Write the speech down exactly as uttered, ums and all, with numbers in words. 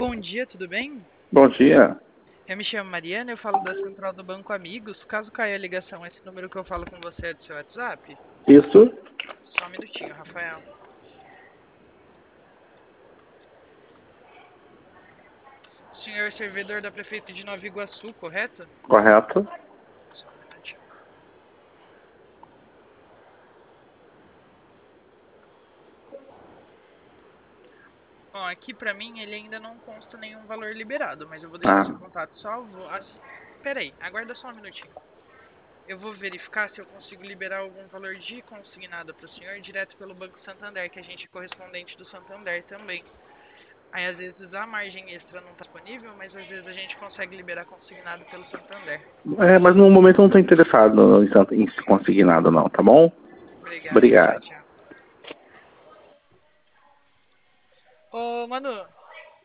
Bom dia, tudo bem? Bom dia. Eu me chamo Mariana, eu falo da Central do Banco Amigos. Caso caia a ligação, esse número que eu falo com você é do seu WhatsApp? Isso? Só um minutinho, Rafael. Senhor servidor da Prefeitura de Nova Iguaçu, correto? Correto? Só um minutinho. Bom, aqui pra mim ele ainda não consta nenhum valor liberado, mas eu vou deixar seu Ah, contato salvo. Assim... Pera aí, aguarda só um minutinho. Eu vou verificar se eu consigo liberar algum valor de consignado para o senhor direto pelo Banco Santander, que a gente é correspondente do Santander também. Aí às vezes a margem extra não está disponível, mas às vezes a gente consegue liberar consignado pelo Santander. é, mas no momento eu não estou interessado em, tanto- em se conseguir nada não, tá bom? Obrigado, tchau, Obrigado. tchau. Ô, Manu,